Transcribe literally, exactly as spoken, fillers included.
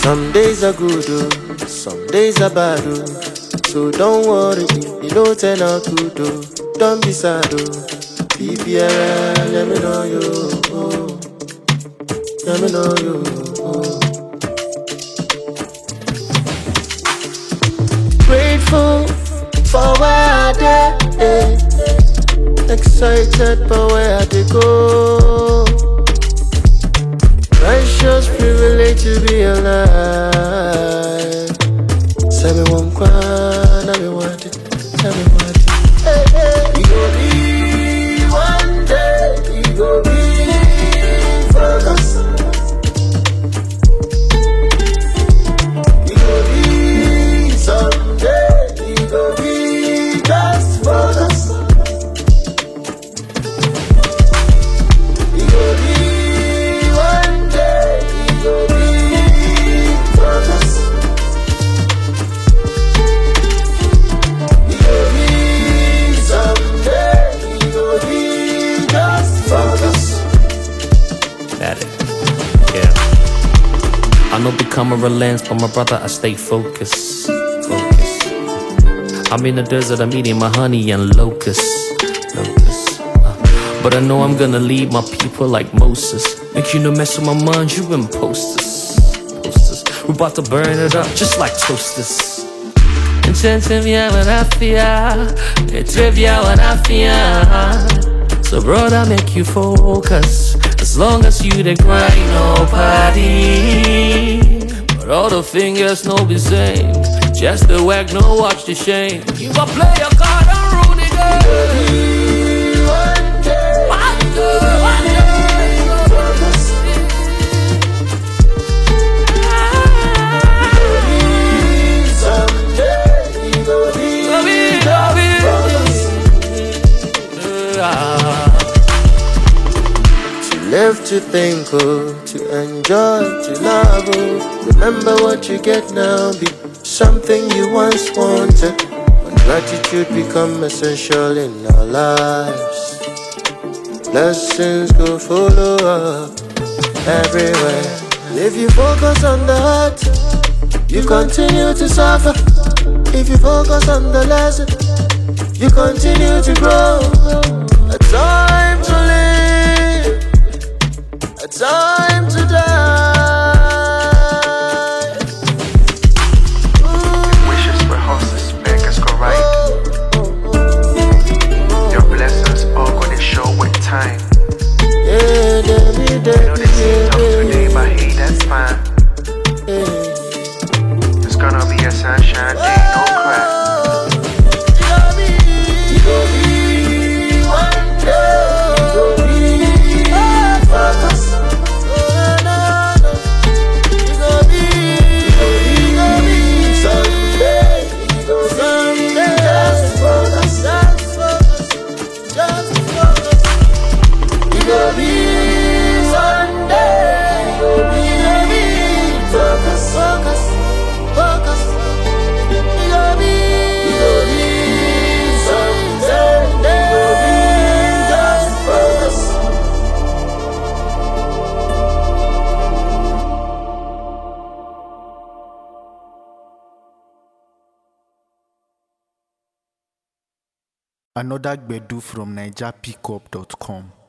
Some days are good, oh, some days are bad, oh. So don't worry if you don't turn out good, oh. Don't be sad, oh. B B R, let me know you, oh. Let me know you, oh. Grateful for where I did, eh. Excited for where I did go. Precious privilege to be alive. Say me one cry, now me want it, tell me what it. Hey, hey. We go be one day, we go be focus. We go be someday, we go be just focus. We go be I know become a relent, but my brother, I stay focused. Focus. I'm in the desert, I'm eating my honey and locusts. Locusts. Uh, but I know I'm gonna lead my people like Moses. Make you no mess with my mind, you imposters. Posters. We're about to burn it up just like toasters. Intentivia when I fear, trivia when I fear. So brother, make you focus. As long as you the grind, nobody. But all the fingers no be same. Just the work, no watch the shame. You a play your card and ruin it, girl. One day, one day, one day. Someday, you go be, go be, live to think, oh, to enjoy, to love, oh. Remember what you get now, be something you once wanted. When gratitude become essential in our lives, blessings go follow up everywhere. And if you focus on the heart, you continue to suffer. If you focus on the lesson, you continue to grow. A time to live, a time to die. Your wishes were horses, make us go right. Your blessings all gonna show with time. Yeah, yeah, yeah, I know they seem tough today, but hey, that's fine. It's gonna be a sunshine day, no crack. Another Gbedu from Niger Pickup dot com.